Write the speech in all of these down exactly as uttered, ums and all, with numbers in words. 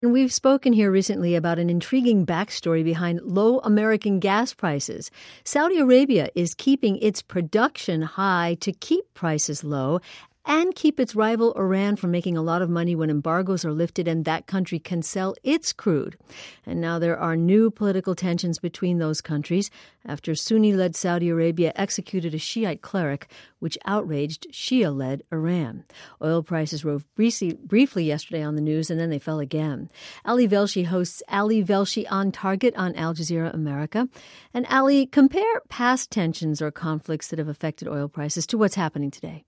And we've spoken here recently about an intriguing backstory behind low American gas prices. Saudi Arabia is keeping its production high to keep prices low and keep its rival Iran from making a lot of money when embargoes are lifted and that country can sell its crude. And now there are new political tensions between those countries after Sunni-led Saudi Arabia executed a Shiite cleric, which outraged Shia-led Iran. Oil prices rose briefly, briefly yesterday on the news, and then they fell again. Ali Velshi hosts Ali Velshi on Target on Al Jazeera America. And Ali, compare past tensions or conflicts that have affected oil prices to what's happening today.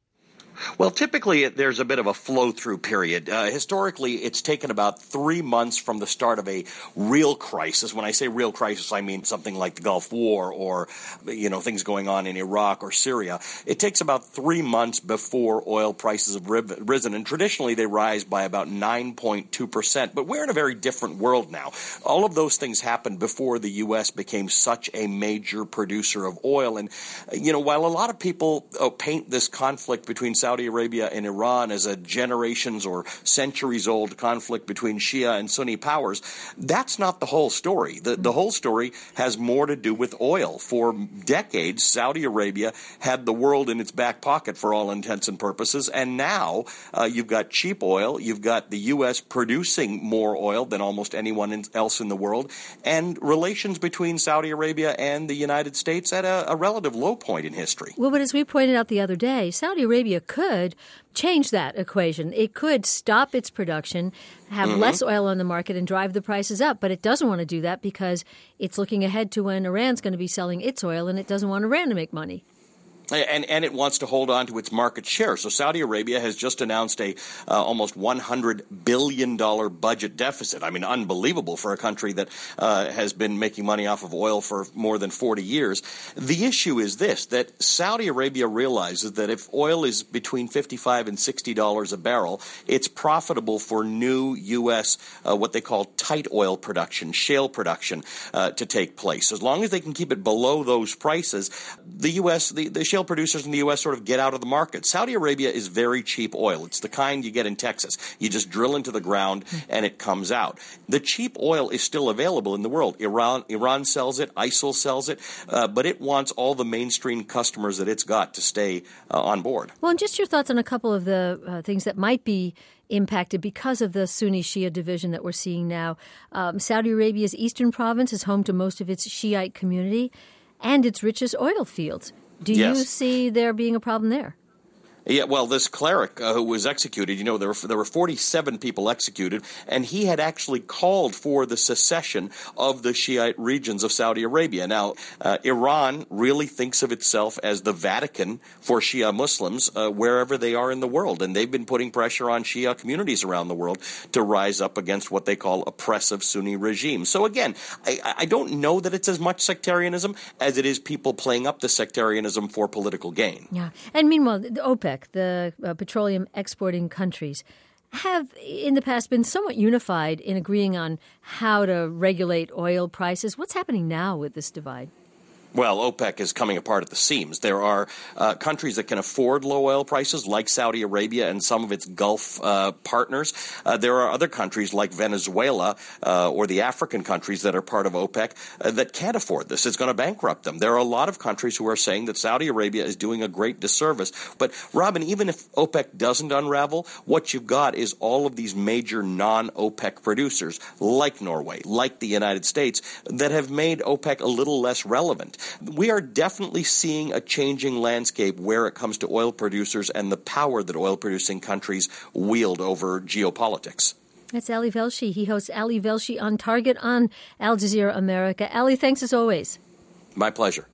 Well, typically there's a bit of a flow-through period. Uh, historically, it's taken about three months from the start of a real crisis. When I say real crisis, I mean something like the Gulf War or, you know, things going on in Iraq or Syria. It takes about three months before oil prices have risen, and traditionally they rise by about nine point two percent. But we're in a very different world now. All of those things happened before the U S became such a major producer of oil. And, you know, while a lot of people uh, paint this conflict between Saudi Arabia and Iran as a generations or centuries-old conflict between Shia and Sunni powers, that's not the whole story. The, the whole story has more to do with oil. For decades, Saudi Arabia had the world in its back pocket for all intents and purposes, and now uh, you've got cheap oil, you've got the U S producing more oil than almost anyone else in the world, and relations between Saudi Arabia and the United States at a, a relative low point in history. Well, but as we pointed out the other day, Saudi Arabia could change that equation. It could stop its production, have mm-hmm. less oil on the market, and drive the prices up. But it doesn't want to do that because it's looking ahead to when Iran's going to be selling its oil, and it doesn't want Iran to make money. And, and it wants to hold on to its market share. So Saudi Arabia has just announced a uh, almost one hundred billion dollars budget deficit. I mean, unbelievable for a country that uh, has been making money off of oil for more than forty years. The issue is this, that Saudi Arabia realizes that if oil is between fifty-five and sixty dollars a barrel, it's profitable for new U S, uh, what they call tight oil production, shale production, uh, to take place. As long as they can keep it below those prices, the U S, the, the shale producers in the U S sort of get out of the market. Saudi Arabia is very cheap oil. It's the kind you get in Texas. You just drill into the ground and it comes out. The cheap oil is still available in the world. Iran, Iran sells it. I S I L sells it. Uh, but it wants all the mainstream customers that it's got to stay uh, on board. Well, and just your thoughts on a couple of the uh, things that might be impacted because of the Sunni-Shia division that we're seeing now. Um, Saudi Arabia's eastern province is home to most of its Shiite community and its richest oil fields. Do yes. you see there being a problem there? Yeah, well, this cleric uh, who was executed, you know, there were, there were forty-seven people executed, and he had actually called for the secession of the Shiite regions of Saudi Arabia. Now, uh, Iran really thinks of itself as the Vatican for Shia Muslims uh, wherever they are in the world, and they've been putting pressure on Shia communities around the world to rise up against what they call oppressive Sunni regimes. So again, I, I don't know that it's as much sectarianism as it is people playing up the sectarianism for political gain. Yeah, and meanwhile, the OPEC, the uh, petroleum exporting countries, have in the past been somewhat unified in agreeing on how to regulate oil prices. What's happening now with this divide? Well, OPEC is coming apart at the seams. There are uh, countries that can afford low oil prices, like Saudi Arabia and some of its Gulf uh, partners. Uh, there are other countries like Venezuela uh, or the African countries that are part of OPEC uh, that can't afford this. It's going to bankrupt them. There are a lot of countries who are saying that Saudi Arabia is doing a great disservice. But, Robin, even if OPEC doesn't unravel, what you've got is all of these major non-OPEC producers, like Norway, like the United States, that have made OPEC a little less relevant. We are definitely seeing a changing landscape where it comes to oil producers and the power that oil-producing countries wield over geopolitics. That's Ali Velshi. He hosts Ali Velshi on Target on Al Jazeera America. Ali, thanks as always. My pleasure.